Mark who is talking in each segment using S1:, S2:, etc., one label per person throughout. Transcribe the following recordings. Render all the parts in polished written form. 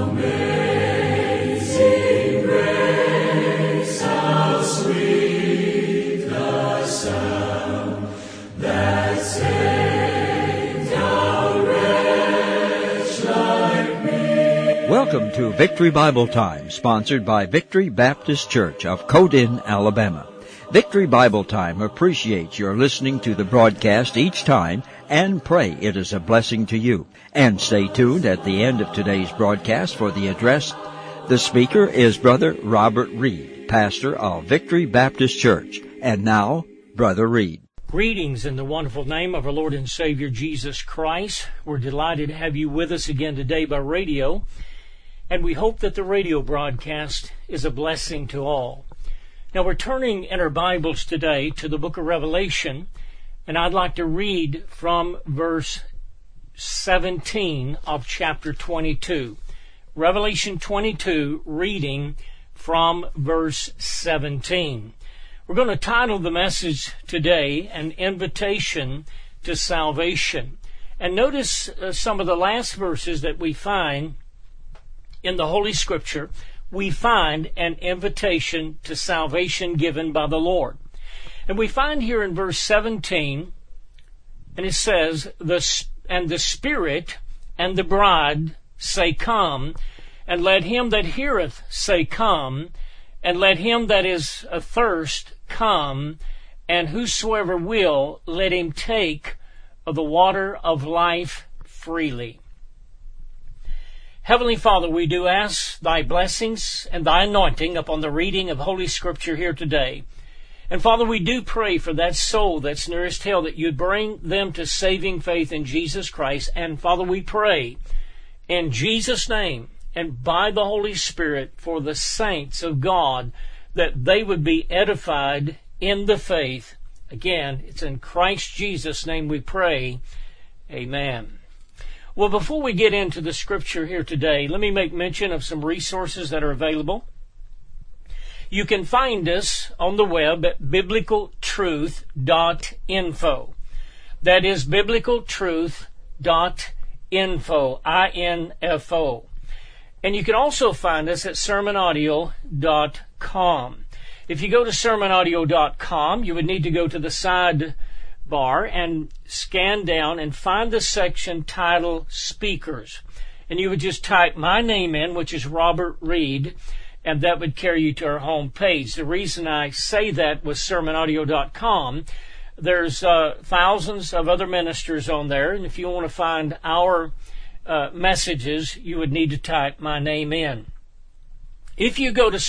S1: Welcome to Victory Bible Time, sponsored by Victory Baptist Church of Codin, Alabama. Victory Bible Time appreciates your listening to the broadcast each time and pray it is a blessing to you. And stay tuned at the end of today's broadcast for the address. The speaker is Brother Robert Reed, pastor of Victory Baptist Church. And now, Brother Reed.
S2: Greetings in the wonderful name of our Lord and Savior Jesus Christ. We're delighted to have you with us again today by radio. And we hope that the radio broadcast is a blessing to all. Now we're turning in our Bibles today to the book of Revelation, and I'd like to read from verse 17 of chapter 22. Revelation 22, reading from verse 17. We're going to title the message today, An Invitation to Salvation. And notice some of the last verses that we find in the Holy Scripture. We find an invitation to salvation given by the Lord. And we find here in verse 17, and it says, And the Spirit and the bride say, Come, and let him that heareth say, Come, and let him that is athirst come, and whosoever will, let him take of the water of life freely. Heavenly Father, we do ask Thy blessings and Thy anointing upon the reading of Holy Scripture here today. And Father, we do pray for that soul that's nearest hell, that You'd bring them to saving faith in Jesus Christ. And Father, we pray in Jesus' name and by the Holy Spirit for the saints of God, that they would be edified in the faith. Again, it's in Christ Jesus' name we pray. Amen. Well, before we get into the Scripture here today, let me make mention of some resources that are available. You can find us on the web at biblicaltruth.info. That is biblicaltruth.info, I-N-F-O. And you can also find us at sermonaudio.com. If you go to sermonaudio.com, you would need to go to the side bar and scan down and find the section titled Speakers. And you would just type my name in, which is Robert Reed, and that would carry you to our home page. The reason I say that with sermonaudio.com, there's thousands of other ministers on there, and if you want to find our messages, you would need to type my name in. If you go to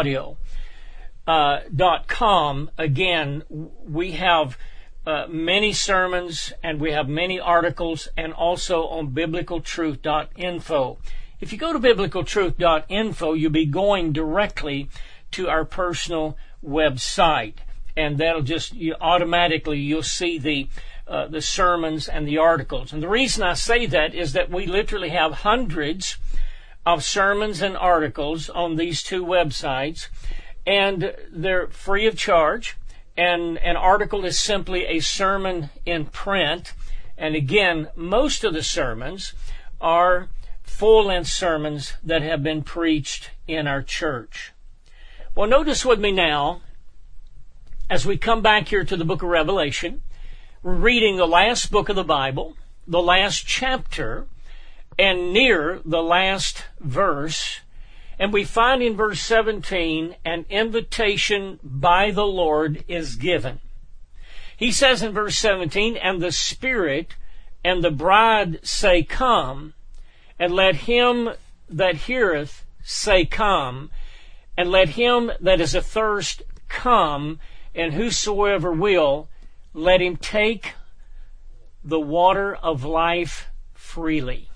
S2: sermonaudio.com, again, we have many sermons, and we have many articles, and also on biblicaltruth.info. If you go to biblicaltruth.info, you'll be going directly to our personal website, and that'll just you'll see the sermons and the articles. And the reason I say that is that we literally have hundreds of sermons and articles on these two websites, and they're free of charge. And an article is simply a sermon in print. And again, most of the sermons are full-length sermons that have been preached in our church. Well, notice with me now, as we come back here to the book of Revelation, we're reading the last book of the Bible, the last chapter, and near the last verse. And we find in verse 17, an invitation by the Lord is given. He says in verse 17, And the Spirit and the bride say, Come, and let him that heareth say, Come, and let him that is athirst come, and whosoever will, let him take the water of life freely.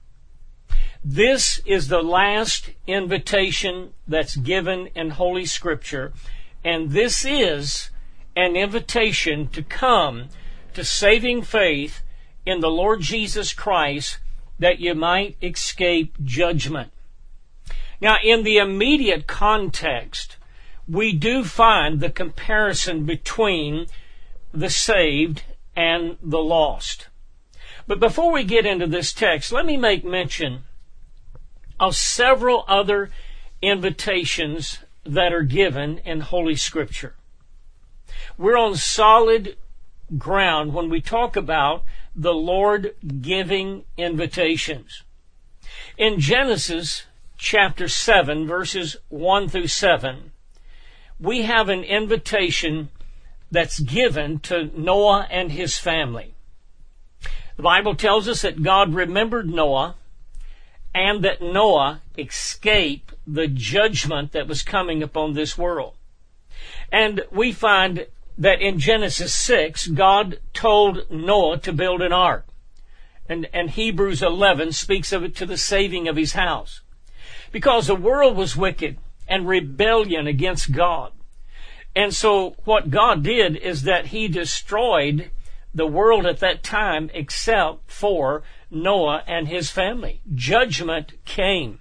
S2: This is the last invitation that's given in Holy Scripture, and this is an invitation to come to saving faith in the Lord Jesus Christ, that you might escape judgment. Now, in the immediate context, we do find the comparison between the saved and the lost. But before we get into this text, let me make mention of several other invitations that are given in Holy Scripture. We're on solid ground when we talk about the Lord giving invitations. In Genesis chapter 7, verses 1 through 7, we have an invitation that's given to Noah and his family. The Bible tells us that God remembered Noah and that Noah escaped the judgment that was coming upon this world. And we find that in Genesis 6, God told Noah to build an ark. And Hebrews 11 speaks of it to the saving of his house. Because the world was wicked and rebellion against God. And so what God did is that he destroyed the world at that time except for Noah and his family. Judgment came.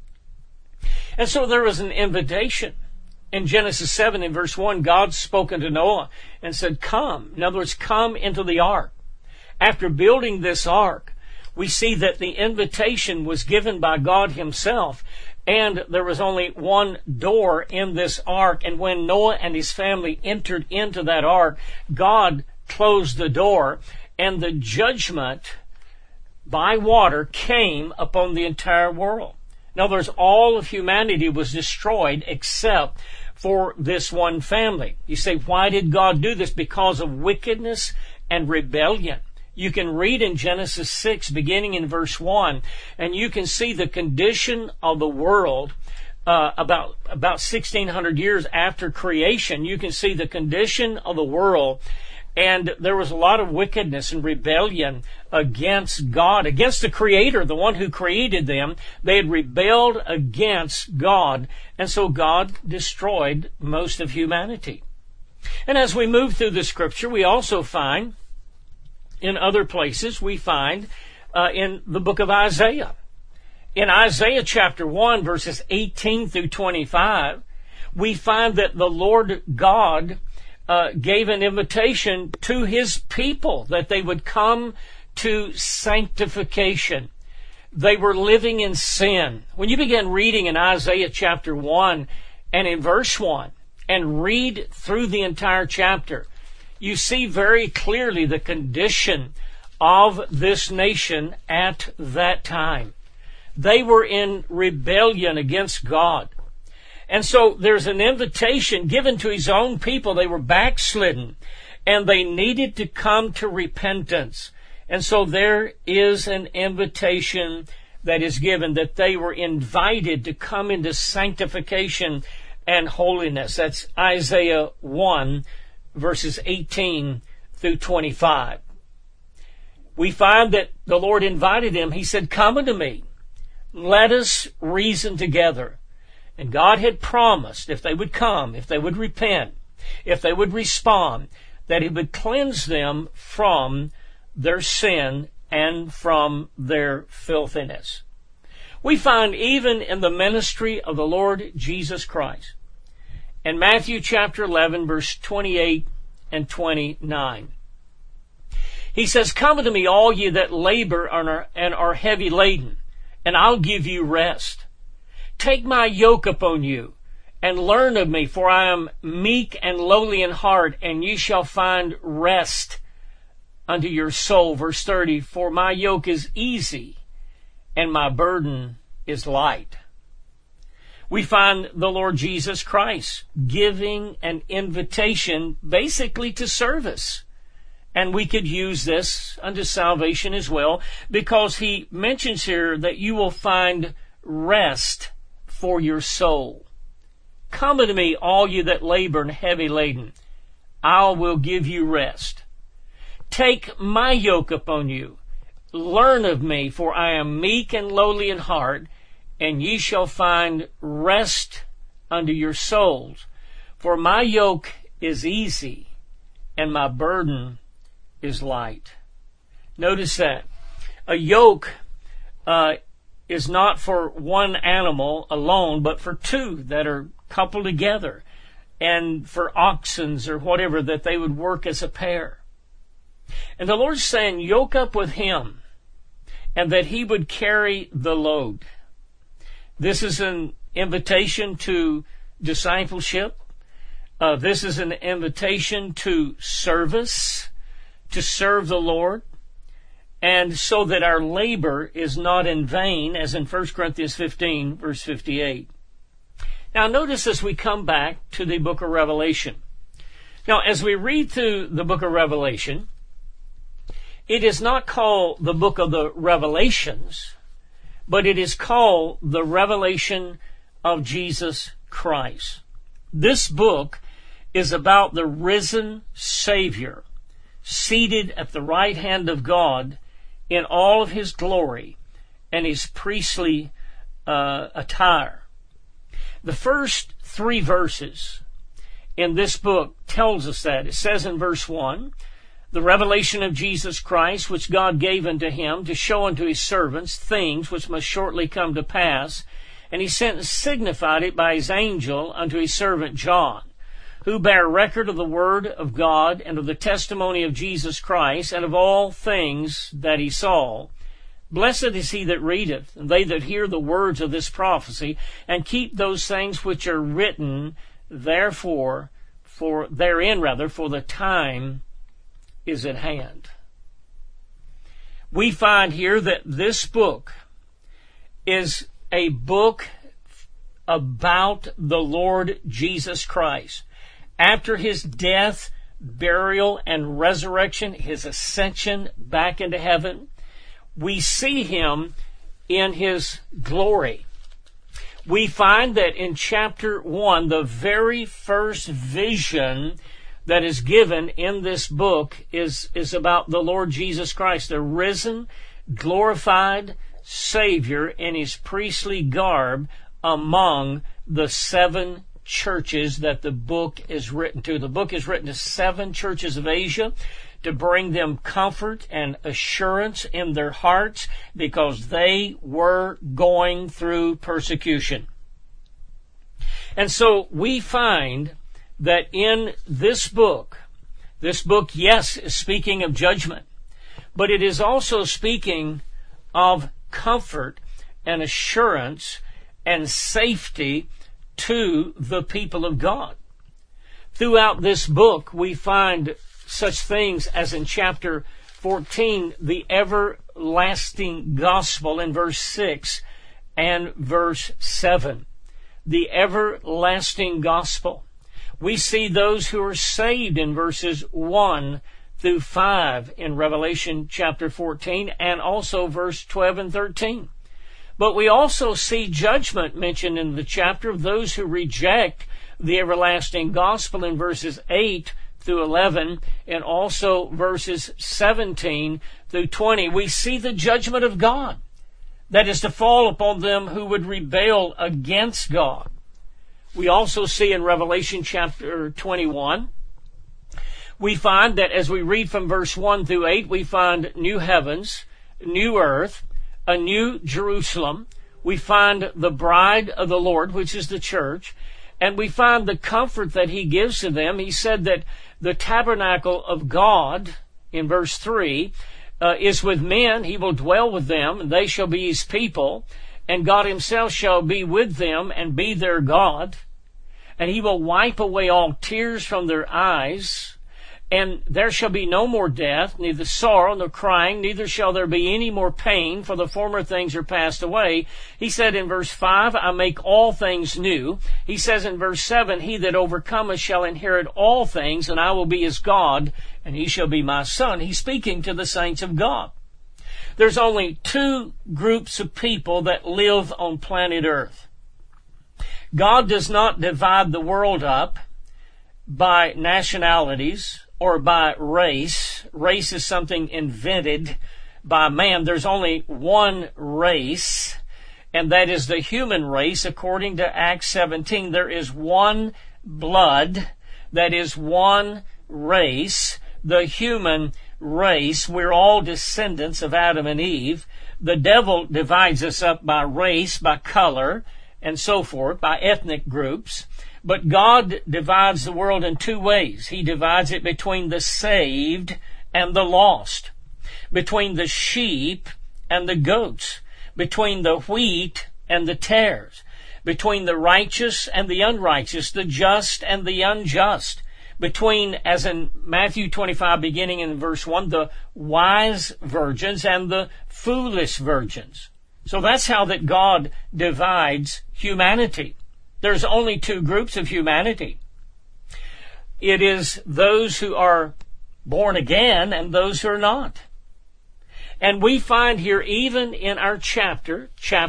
S2: And so there was an invitation. In Genesis 7 in verse 1, God spoke unto Noah and said, come. In other words, come into the ark. After building this ark, we see that the invitation was given by God himself, and there was only one door in this ark. And when Noah and his family entered into that ark, God closed the door, and the judgment by water came upon the entire world. In other words, all of humanity was destroyed except for this one family. You say, why did God do this? Because of wickedness and rebellion. You can read in Genesis 6, beginning in verse 1, and you can see the condition of the world about 1,600 years after creation. You can see the condition of the world, and there was a lot of wickedness and rebellion against God, against the Creator, the one who created them. They had rebelled against God, and so God destroyed most of humanity. And as we move through the Scripture, we also find in other places, we find in the book of Isaiah. In Isaiah chapter 1, verses 18 through 25, we find that the Lord God gave an invitation to his people that they would come to sanctification. They were living in sin. When you begin reading in Isaiah chapter 1 and in verse 1 and read through the entire chapter, you see very clearly the condition of this nation at that time. They were in rebellion against God. And so there's an invitation given to his own people. They were backslidden, and they needed to come to repentance. And so there is an invitation that is given, that they were invited to come into sanctification and holiness. That's Isaiah 1, verses 18 through 25. We find that the Lord invited them. He said, come unto me. Let us reason together. And God had promised if they would come, if they would repent, if they would respond, that he would cleanse them from their sin and from their filthiness. We find even in the ministry of the Lord Jesus Christ, in Matthew chapter 11, verse 28 and 29, he says, come unto me, all ye that labor and are heavy laden, and I'll give you rest. Take my yoke upon you, and learn of me, for I am meek and lowly in heart, and ye shall find rest unto your soul. Verse 30, for my yoke is easy, and my burden is light. We find the Lord Jesus Christ giving an invitation basically to service. And we could use this unto salvation as well, because he mentions here that you will find rest for your soul. Come unto me, all you that labor and heavy laden. I will give you rest. Take my yoke upon you. Learn of me, for I am meek and lowly in heart, and ye shall find rest unto your souls. For my yoke is easy, and my burden is light. Notice that. A yoke is not for one animal alone, but for two that are coupled together, and for oxens or whatever, that they would work as a pair. And the Lord's saying, yoke up with him, and that he would carry the load. This is an invitation to discipleship. This is an invitation to service, to serve the Lord, and so that our labor is not in vain, as in 1 Corinthians 15, verse 58. Now notice as we come back to the book of Revelation. Now, as we read through the book of Revelation, it is not called the book of the Revelations, but it is called the Revelation of Jesus Christ. This book is about the risen Savior, seated at the right hand of God in all of his glory and his priestly attire. The first 3 verses in this book tells us that. It says in verse 1, the revelation of Jesus Christ, which God gave unto him to show unto his servants things which must shortly come to pass. And he sent and signified it by his angel unto his servant John, who bare record of the word of God and of the testimony of Jesus Christ and of all things that he saw. Blessed is he that readeth, and they that hear the words of this prophecy, and keep those things which are written therein, for the time is at hand. We find here that this book is a book about the Lord Jesus Christ. After his death, burial, and resurrection, his ascension back into heaven, we see him in his glory. We find that in chapter 1, the very first vision that is given in this book is about the Lord Jesus Christ, the risen, glorified Savior in his priestly garb among the 7 churches that the book is written to. The book is written to 7 churches of Asia to bring them comfort and assurance in their hearts because they were going through persecution. And so we find that in this book, yes, is speaking of judgment, but it is also speaking of comfort and assurance and safety to the people of God. Throughout this book, we find such things as in chapter 14, the everlasting gospel in verse 6 and verse 7. The everlasting gospel. We see those who are saved in verses 1 through 5 in Revelation chapter 14 and also verse 12 and 13. But we also see judgment mentioned in the chapter of those who reject the everlasting gospel in verses 8 through 11 and also verses 17 through 20. We see the judgment of God that is to fall upon them who would rebel against God. We also see in Revelation chapter 21, we find that as we read from verse 1 through 8, we find new heavens, new earth, a new Jerusalem. We find the bride of the Lord, which is the church, and we find the comfort that he gives to them. He said that the tabernacle of God, in verse 3, is with men. He will dwell with them, and they shall be his people, and God himself shall be with them and be their God. And he will wipe away all tears from their eyes, and there shall be no more death, neither sorrow nor crying, neither shall there be any more pain, for the former things are passed away. He said in verse 5, I make all things new. He says in verse 7, he that overcometh shall inherit all things, and I will be his God, and he shall be my son. He's speaking to the saints of God. There's only 2 groups of people that live on planet Earth. God does not divide the world up by nationalities or by race. Race is something invented by man. There's only one race, and that is the human race. According to Acts 17, there is one blood, that is one race, the human race. We're all descendants of Adam and Eve. The devil divides us up by race, by color, and so forth, by ethnic groups. But God divides the world in 2 ways. He divides it between the saved and the lost, between the sheep and the goats, between the wheat and the tares, between the righteous and the unrighteous, the just and the unjust, between, as in Matthew 25, beginning in verse 1, the wise virgins and the foolish virgins. So that's how that God divides humanity. There's only two groups of humanity. It is those who are born again and those who are not. And we find here, even in our chapter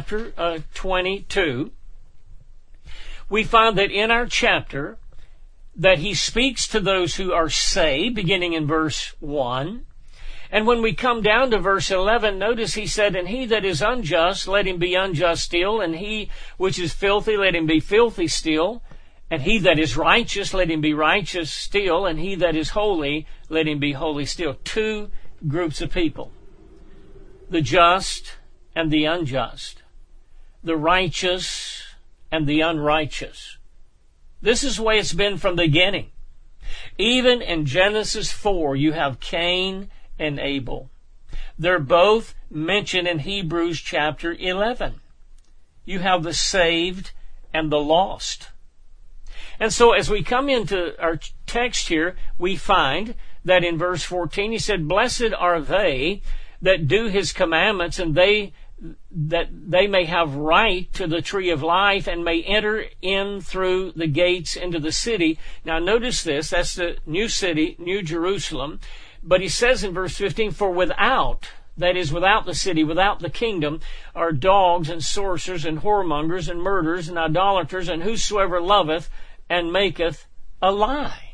S2: 22, we find that in our chapter that he speaks to those who are saved, beginning in verse 1. And when we come down to verse 11, notice he said, and he that is unjust, let him be unjust still, and he which is filthy, let him be filthy still, and he that is righteous, let him be righteous still, and he that is holy, let him be holy still. Two groups of people. The just and the unjust. The righteous and the unrighteous. This is the way it's been from the beginning. Even in Genesis 4, you have Cain and Abel. They're both mentioned in Hebrews chapter 11. You have the saved and the lost. And so as we come into our text here, we find that in verse 14 he said, blessed are they that do his commandments, and that they may have right to the tree of life and may enter in through the gates into the city. Now notice this, that's the new city, New Jerusalem. But he says in verse 15, for without, that is without the city, without the kingdom, are dogs and sorcerers and whoremongers and murderers and idolaters and whosoever loveth and maketh a lie.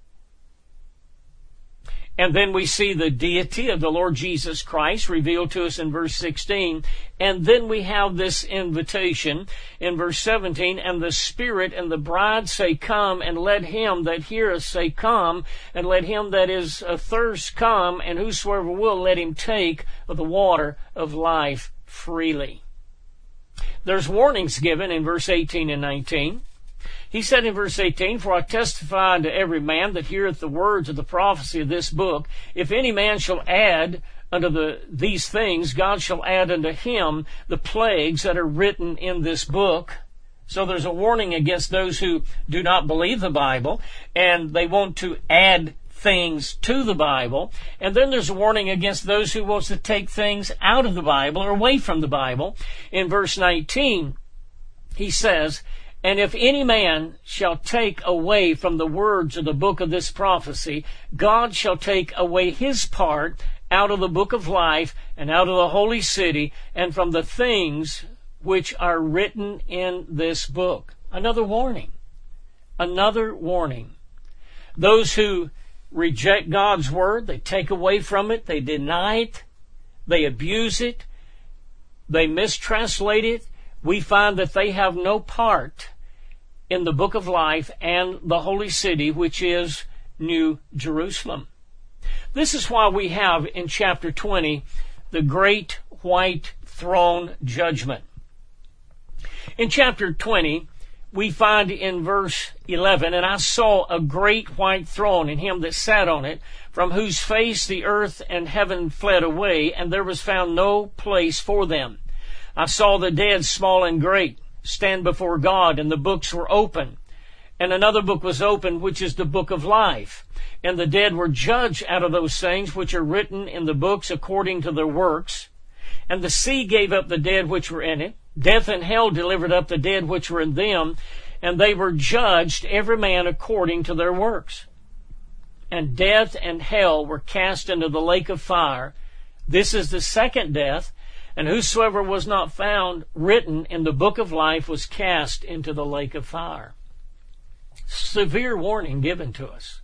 S2: And then we see the deity of the Lord Jesus Christ revealed to us in verse 16. And then we have this invitation in verse 17. And the Spirit and the bride say, come, and let him that heareth say, come, and let him that is athirst come, and whosoever will, let him take of the water of life freely. There's warnings given in verse 18 and 19. He said in verse 18, for I testify unto every man that heareth the words of the prophecy of this book, if any man shall add unto these things, God shall add unto him the plagues that are written in this book. So there's a warning against those who do not believe the Bible, and they want to add things to the Bible. And then there's a warning against those who wants to take things out of the Bible or away from the Bible. In verse 19, he says, and if any man shall take away from the words of the book of this prophecy, God shall take away his part out of the book of life and out of the holy city and from the things which are written in this book. Another warning. Another warning. Those who reject God's word, they take away from it, they deny it, they abuse it, they mistranslate it, we find that they have no part in the book of life and the holy city, which is New Jerusalem. This is why we have in chapter 20 the great white throne judgment. In chapter 20, we find in verse 11, and I saw a great white throne, and him that sat on it, from whose face the earth and heaven fled away, and there was found no place for them. I saw the dead, small and great, stand before God, and the books were open. And another book was opened, which is the book of life. And the dead were judged out of those things which are written in the books according to their works. And the sea gave up the dead which were in it. Death and hell delivered up the dead which were in them. And they were judged, every man according to their works. And death and hell were cast into the lake of fire. This is the second death. And whosoever was not found written in the book of life was cast into the lake of fire. Severe warning given to us.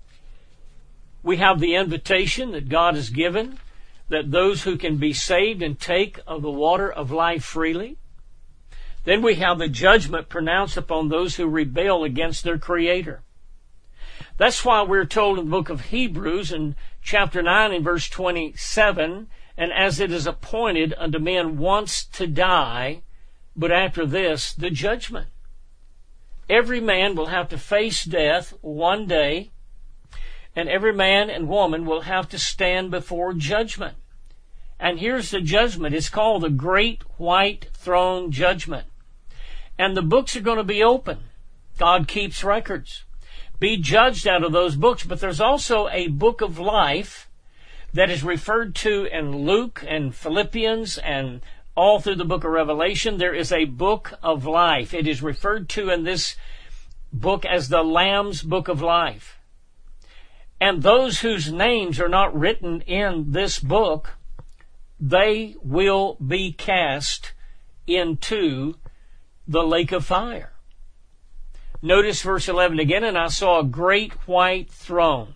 S2: We have the invitation that God has given, that those who can be saved and take of the water of life freely. Then we have the judgment pronounced upon those who rebel against their Creator. That's why we're told in the book of Hebrews in chapter 9 and verse 27, and as it is appointed unto men once to die, but after this, the judgment. Every man will have to face death one day, and every man and woman will have to stand before judgment. And here's the judgment. It's called the Great White Throne Judgment. And the books are going to be open. God keeps records. Be judged out of those books. But there's also a book of life that is referred to in Luke and Philippians and all through the book of Revelation. There is a book of life. It is referred to in this book as the Lamb's Book of Life. And those whose names are not written in this book, they will be cast into the lake of fire. Notice verse 11 again, and I saw a great white throne.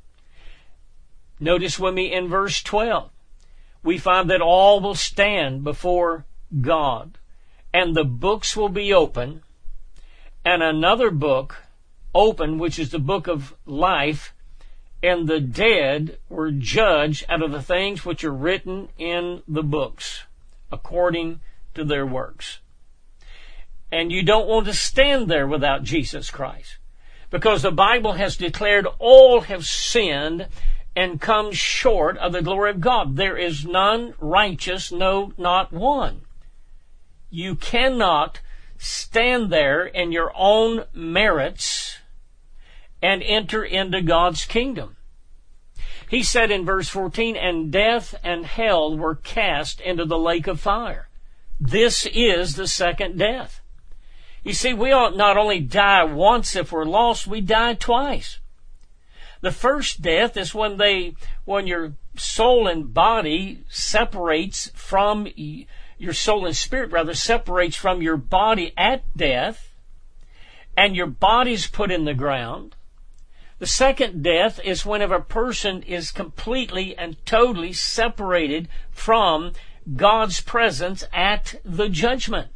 S2: Notice with me in verse 12, we find that all will stand before God, and the books will be open, and another book open, which is the book of life, and the dead were judged out of the things which are written in the books, according to their works. And you don't want to stand there without Jesus Christ, because the Bible has declared all have sinned and come short of the glory of God. There is none righteous, no, not one. You cannot stand there in your own merits and enter into God's kingdom. He said in verse 14, and death and hell were cast into the lake of fire. This is the second death. You see, we ought not only die once if we're lost, we die twice. The first death is when your soul and body separates from, your soul and spirit rather separates from your body at death, and your body's put in the ground. The second death is whenever a person is completely and totally separated from God's presence at the judgment.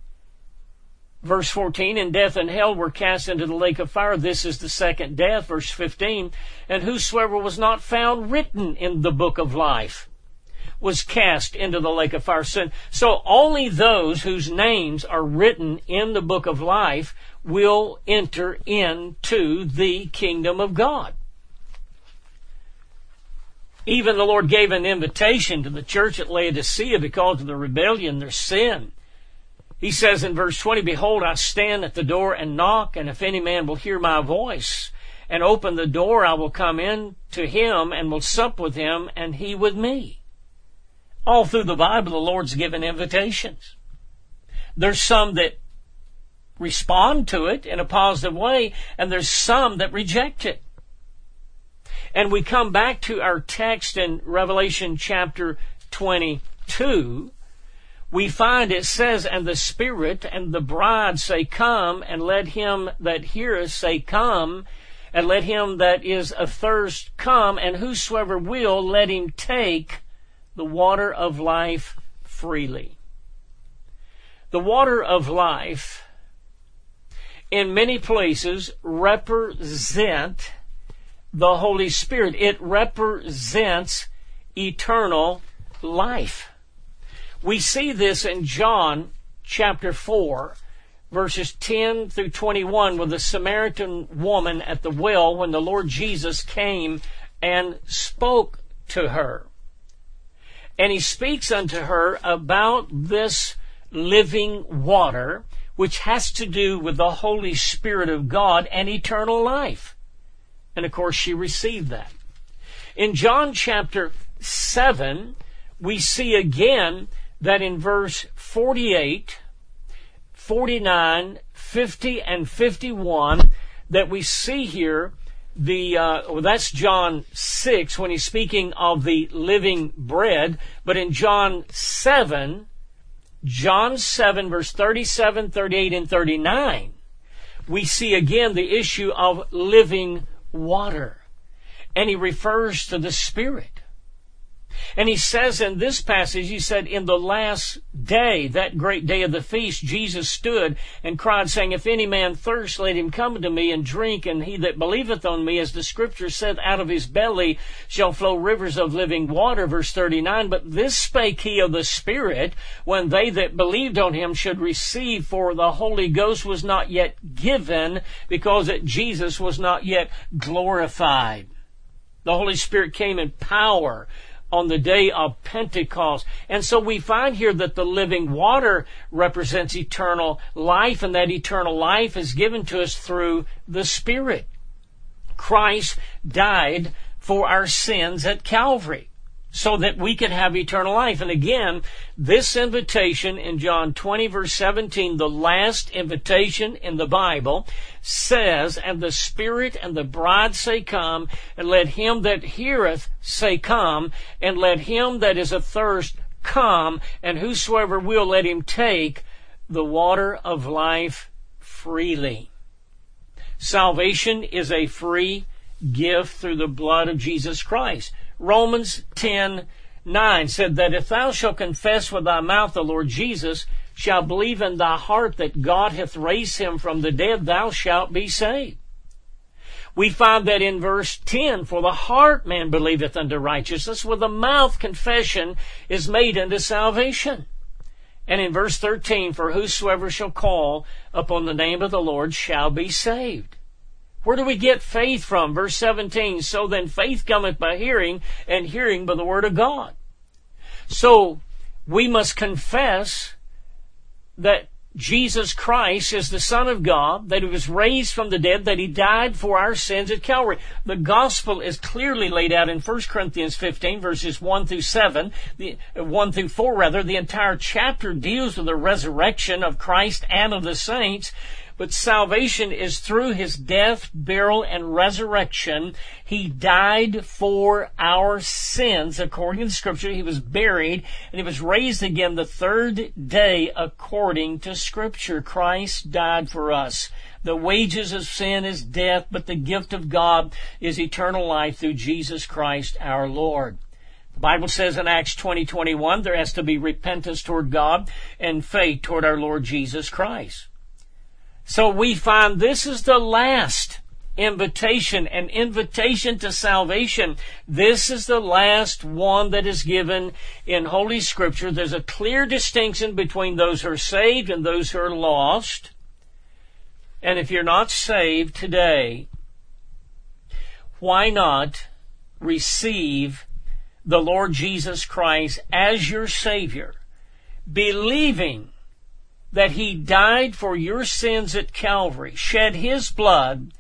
S2: Verse 14, and death and hell were cast into the lake of fire. This is the second death. Verse 15, and whosoever was not found written in the book of life was cast into the lake of fire. So only those whose names are written in the book of life will enter into the kingdom of God. Even the Lord gave an invitation to the church at Laodicea because of the rebellion, their sin. He says in verse 20, behold, I stand at the door and knock, and if any man will hear my voice and open the door, I will come in to him and will sup with him and he with me. All through the Bible, the Lord's given invitations. There's some that respond to it in a positive way, and there's some that reject it. And we come back to our text in Revelation chapter 22. We find it says, and the Spirit and the bride say, come, and let him that heareth say, come, and let him that is athirst come, and whosoever will, let him take the water of life freely. The water of life, in many places, represent the Holy Spirit. It represents eternal life. We see this in John chapter 4, verses 10 through 21, with the Samaritan woman at the well when the Lord Jesus came and spoke to her. And he speaks unto her about this living water, which has to do with the Holy Spirit of God and eternal life. And of course she received that. In John chapter 7, we see again that in verse 48, 49, 50, and 51, that we see here that's John 6 when he's speaking of the living bread. But in John 7, verse 37, 38, and 39, we see again the issue of living water. And he refers to the Spirit. And he says in this passage, he said, in the last day, that great day of the feast, Jesus stood and cried, saying, if any man thirst, let him come to me and drink. And he that believeth on me, as the Scripture said, out of his belly shall flow rivers of living water. Verse 39, but this spake he of the Spirit, when they that believed on him should receive, for the Holy Ghost was not yet given, because that Jesus was not yet glorified. The Holy Spirit came in power on the day of Pentecost. And so we find here that the living water represents eternal life, and that eternal life is given to us through the Spirit. Christ died for our sins at Calvary so that we could have eternal life. And again, this invitation in John 20, verse 17, the last invitation in the Bible, says, "And the Spirit and the bride say, Come, and let him that heareth say, Come, and let him that is athirst come, and whosoever will, let him take the water of life freely." Salvation is a free gift through the blood of Jesus Christ. Romans 10:9 said that if thou shalt confess with thy mouth the Lord Jesus, shalt believe in thy heart that God hath raised him from the dead, thou shalt be saved. We find that in verse 10, "For the heart man believeth unto righteousness, with the mouth confession is made unto salvation." And in verse 13, "For whosoever shall call upon the name of the Lord shall be saved." Where do we get faith from? Verse 17, "So then faith cometh by hearing, and hearing by the word of God." So we must confess that Jesus Christ is the Son of God, that he was raised from the dead, that he died for our sins at Calvary. The gospel is clearly laid out in 1 Corinthians 15, verses 1 through 4 rather. The entire chapter deals with the resurrection of Christ and of the saints. But salvation is through his death, burial, and resurrection. He died for our sins, according to Scripture. He was buried, and he was raised again the third day, according to Scripture. Christ died for us. The wages of sin is death, but the gift of God is eternal life through Jesus Christ our Lord. The Bible says in Acts 20:21, there has to be repentance toward God and faith toward our Lord Jesus Christ. So we find this is the last invitation, an invitation to salvation. This is the last one that is given in Holy Scripture. There's a clear distinction between those who are saved and those who are lost. And if you're not saved today, why not receive the Lord Jesus Christ as your Savior, believing that he died for your sins at Calvary, shed his blood,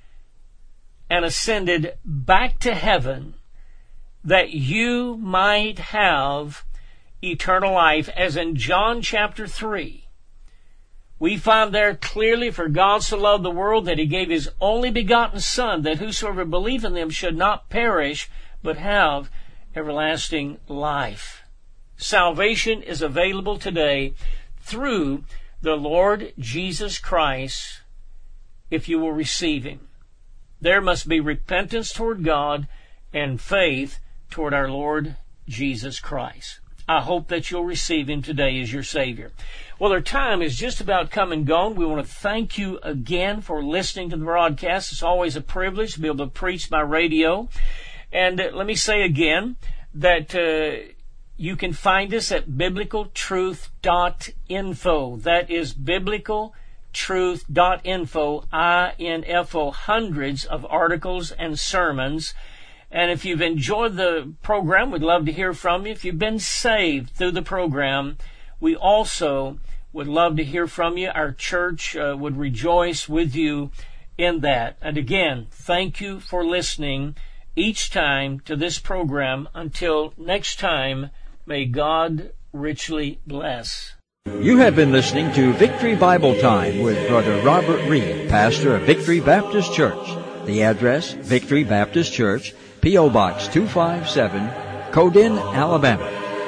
S2: and ascended back to heaven, that you might have eternal life. As in John chapter 3, we find there clearly, "For God so loved the world that he gave his only begotten Son, that whosoever believe in him should not perish, but have everlasting life." Salvation is available today through the Lord Jesus Christ, if you will receive him. There must be repentance toward God and faith toward our Lord Jesus Christ. I hope that you'll receive him today as your Savior. Well, our time is just about come and gone. We want to thank you again for listening to the broadcast. It's always a privilege to be able to preach by radio. And let me say again that you can find us at biblicaltruth.info. That is biblicaltruth.info, I-N-F-O, hundreds of articles and sermons. And if you've enjoyed the program, we'd love to hear from you. If you've been saved through the program, we also would love to hear from you. Our church would rejoice with you in that. And again, thank you for listening each time to this program. Until next time, may God richly bless.
S1: You have been listening to Victory Bible Time with Brother Robert Reed, pastor of Victory Baptist Church. The address, Victory Baptist Church, P.O. Box 257, Codin, Alabama,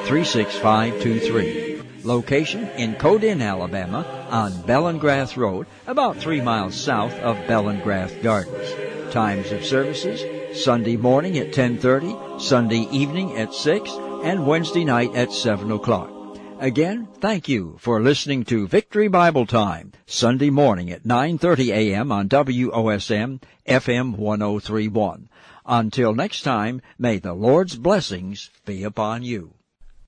S1: 36523. Location in Codin, Alabama, on Bellengrath Road, about 3 miles south of Bellengrath Gardens. Times of services, Sunday morning at 10:30, Sunday evening at 6, and Wednesday night at 7 o'clock. Again, thank you for listening to Victory Bible Time, Sunday morning at 9:30 a.m. on WOSM FM 1031. Until next time, may the Lord's blessings be upon you.